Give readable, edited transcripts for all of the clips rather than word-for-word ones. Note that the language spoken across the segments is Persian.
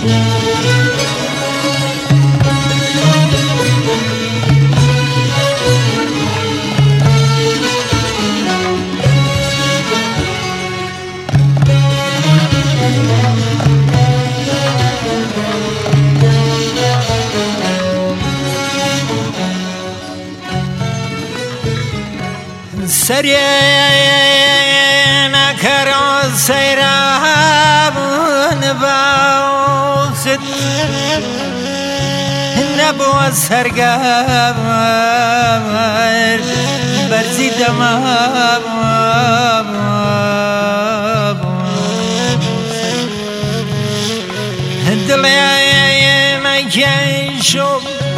سرينا كرو سيرابون باوست نبو السرقامر برزي دمام دلينا ينشو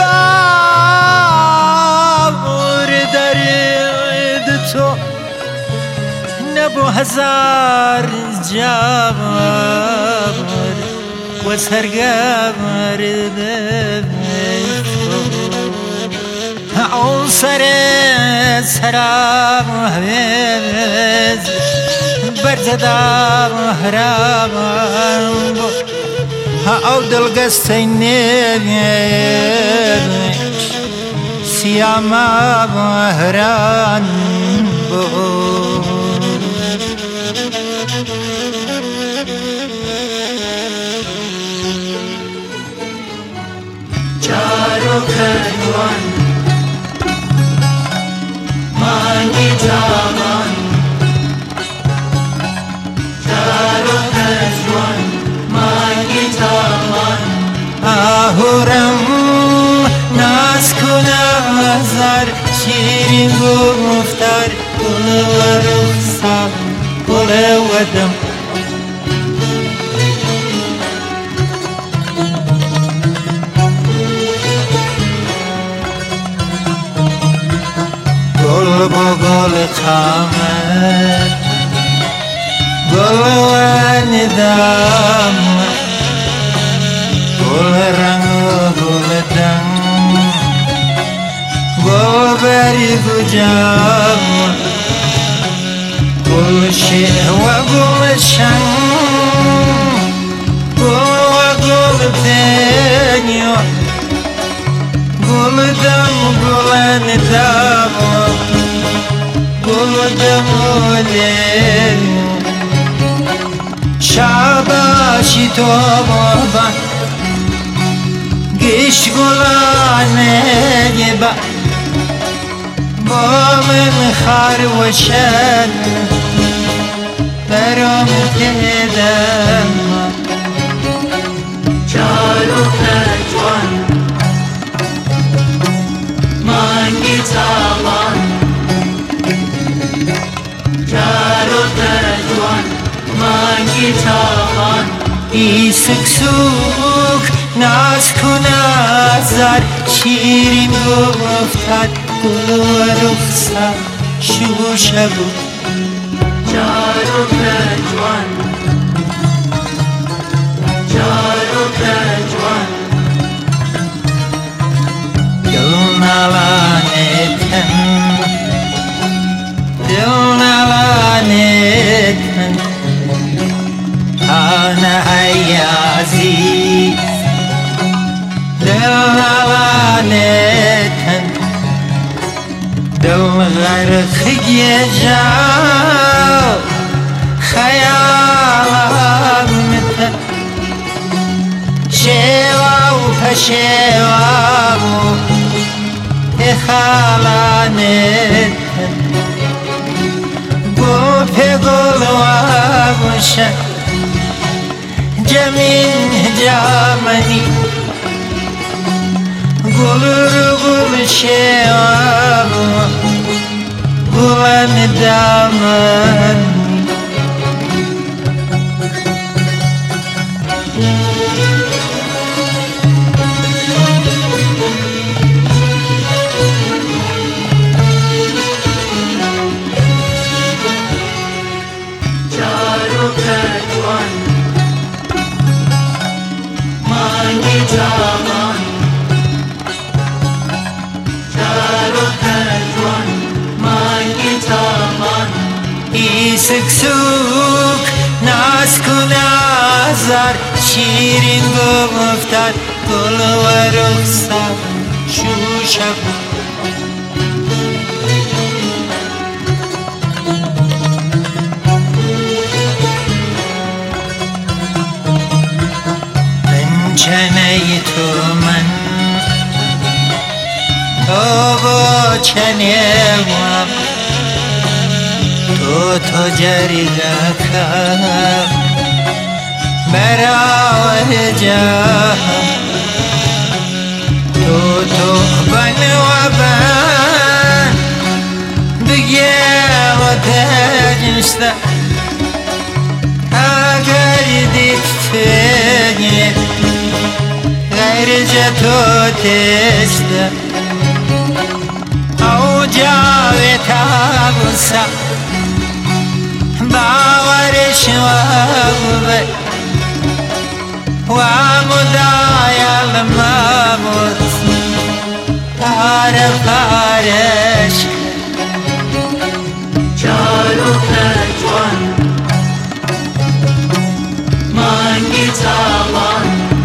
بابور درد تو نبو هزار جابر و سرگمر اون سر سرام هویز برزدام هرام او دلگستین سیاما هران بود Charo Kajwan Mangi Jaman Charo Kajwan Mangi Jaman Ahuram Nas kunazar Shirin guftar Kulu wa rukhsar Kulu wa dam گل با گل خامد گل و ندام گل رنگ و گل دم گل برگ و جام گل شعر و گل شنگ گل و گل پنیو گل دم گل ندام شاباشی تو بابا گیش گلانه با با من خار و شد برام کدم Charo Kajwan Mangi Jaman Charo Kajwan Mangi Jaman ای سکسوک ناز کنازار شیرین گفتد گل و رخصت شو شبو Charo Kajwan Charo Kajwan دل نلانتن دل نلانتن آنا عیازی دل نلانتن دل غرق یجاو خیالمتن شیوا و پشیوا و خالانتن گل پی گل و گوشن جمین جامنی گل رو گل شیوا و گلن دامنی Charo Kajwan Mangi Jaman Charo Kajwan Mangi Jaman ای سکسوک ناز کنازار شیرین گفتن گل و رخصت شوشم من چنه تو من تو با چنه من تو جریده کن برای جهان تو بن و بن دیگه و تجنسته اگر دید فیه غیر جتو تسته او جاوی تابوسا باورش وابه ومداي الموت فارش جارو پجوان مانگی تاوان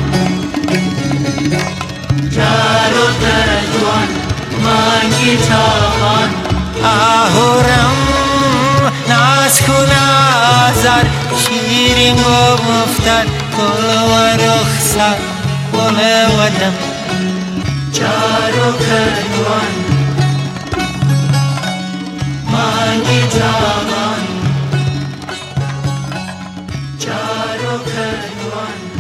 جارو پجوان مانگی تاوان آهورم ناز کنازار شیرین گفتن گل و رخصت گل و دم جارو پجوان مانگی تاوان جارو پجوان